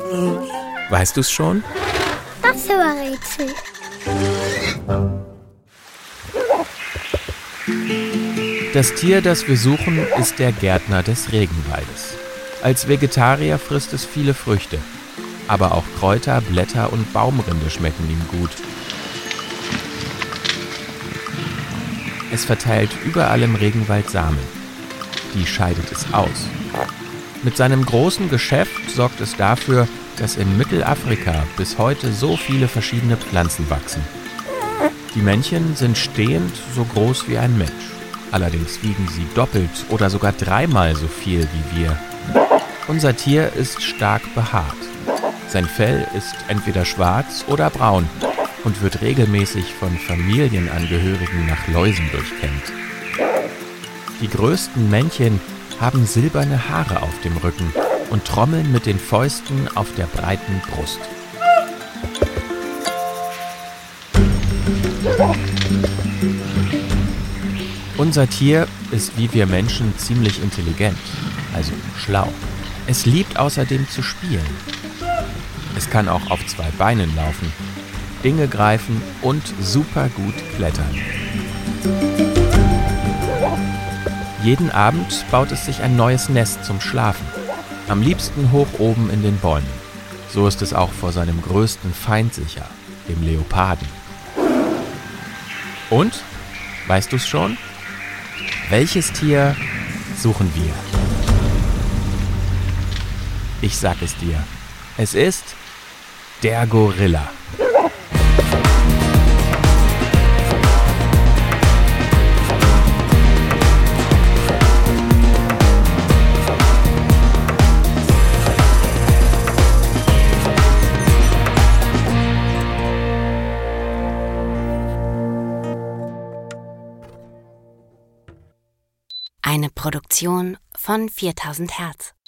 Weißt du's schon? Das war Rätsel. Das Tier, das wir suchen, ist der Gärtner des Regenwaldes. Als Vegetarier frisst es viele Früchte. Aber auch Kräuter, Blätter und Baumrinde schmecken ihm gut. Es verteilt überall im Regenwald Samen. Die scheidet es aus. Mit seinem großen Geschäft sorgt es dafür, dass in Mittelafrika bis heute so viele verschiedene Pflanzen wachsen. Die Männchen sind stehend so groß wie ein Mensch. Allerdings wiegen sie doppelt oder sogar dreimal so viel wie wir. Unser Tier ist stark behaart. Sein Fell ist entweder schwarz oder braun und wird regelmäßig von Familienangehörigen nach Läusen durchkämmt. Die größten Männchen haben silberne Haare auf dem Rücken und trommeln mit den Fäusten auf der breiten Brust. Unser Tier ist wie wir Menschen ziemlich intelligent, also schlau. Es liebt außerdem zu spielen. Es kann auch auf 2 Beinen laufen, Dinge greifen und super gut klettern. Jeden Abend baut es sich ein neues Nest zum Schlafen. Am liebsten hoch oben in den Bäumen. So ist es auch vor seinem größten Feind sicher, dem Leoparden. Und? Weißt du's schon? Welches Tier suchen wir? Ich sag es dir. Es ist der Gorilla. Eine Produktion von 4000 Hertz.